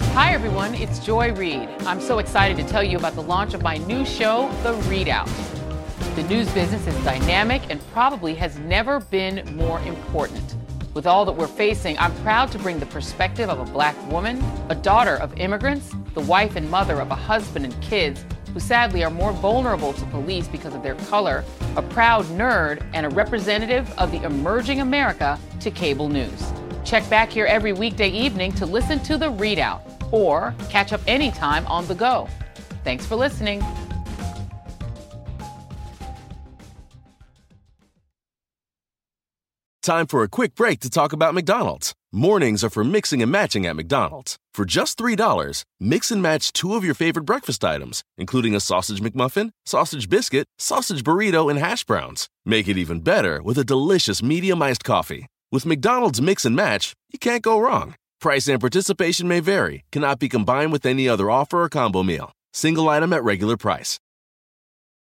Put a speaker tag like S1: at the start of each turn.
S1: Hi, everyone. It's Joy Reid. I'm so excited to tell you about the launch of my new show, The ReidOut. The news business is dynamic and probably has never been more important. With all that we're facing, I'm proud to bring the perspective of a Black woman, a daughter of immigrants, the wife and mother of a husband and kids who sadly are more vulnerable to police because of their color, a proud nerd, and a representative of the emerging America to cable news. Check back here every weekday evening to listen to The ReidOut or catch up anytime on the go. Thanks for listening.
S2: Time for a quick break to talk about McDonald's. Mornings are for mixing and matching at McDonald's. For just $3, mix and match 2 of your favorite breakfast items, including a sausage McMuffin, sausage biscuit, sausage burrito, and hash browns. Make it even better with a delicious medium iced coffee. With McDonald's Mix and Match, you can't go wrong. Price and participation may vary, cannot be combined with any other offer or combo meal. Single item at regular price.